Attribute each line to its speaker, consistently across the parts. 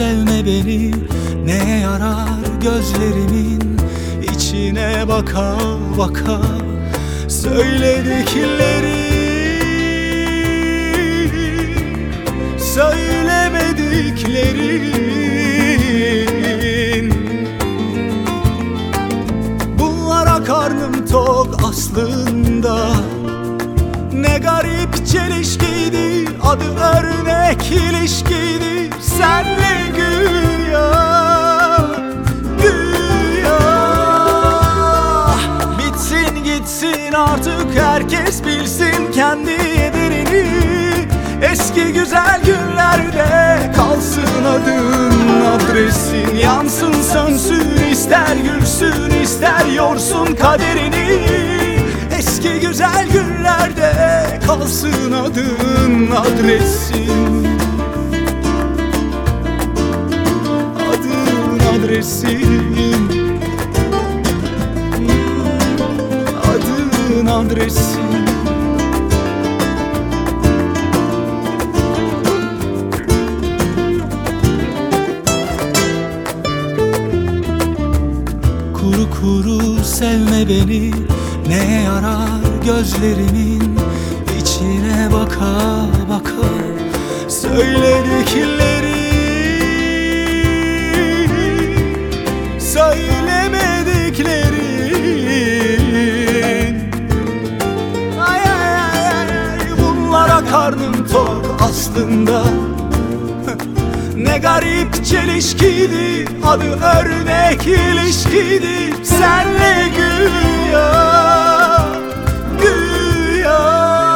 Speaker 1: sevme beni, neye yarar gözlerimin içine baka baka söyledikleri, söylemediklerin. Bunlara karnım tok aslında, ne garip çelişkiydi, adı örnek ilişkiydi. Senle güya, güya. Bitsin gitsin artık, herkes bilsin kendi ederini. Eski güzel günlerde kalsın adın, adresin. Yansın sönsün, ister gülsün ister yorsun kaderini. Eski güzel günlerde kalsın adın, adresin. Adın, adresin. Adın, adresin. Kuru kuru sevme beni, neye yarar gözlerimin içine baka baka söyledikleri, söylemediklerin. Ay ay ay ay, bunlara karnım tok aslında, ne garip çelişkiydi, adı örnek ilişkiydi. Senle güya, güya.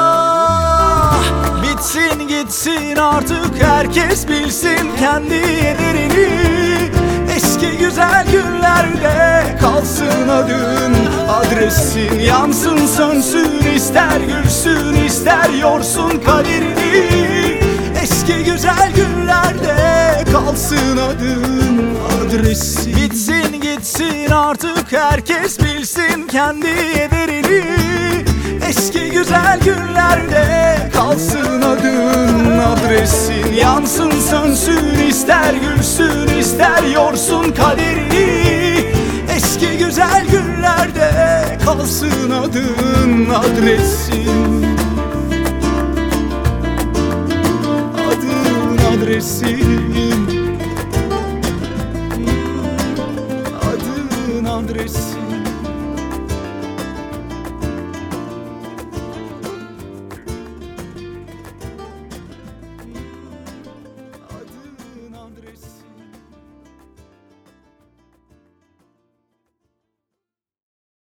Speaker 1: Bitsin gitsin artık, herkes bilsin kendi ederini. Eski güzel günlerde kalsın adın, adresin. Yansın sönsün, ister gülsün ister yorsun kaderini. Eski güzel günlerde kalsın adın, adresin. Bitsin gitsin artık, herkes bilsin kendi ederini. Eski güzel günlerde kalsın adın, adresin. Yansın sönsün, ister gülsün ister yorsun kaderini. Eski güzel günlerde kalsın adın, adresin. Adresin.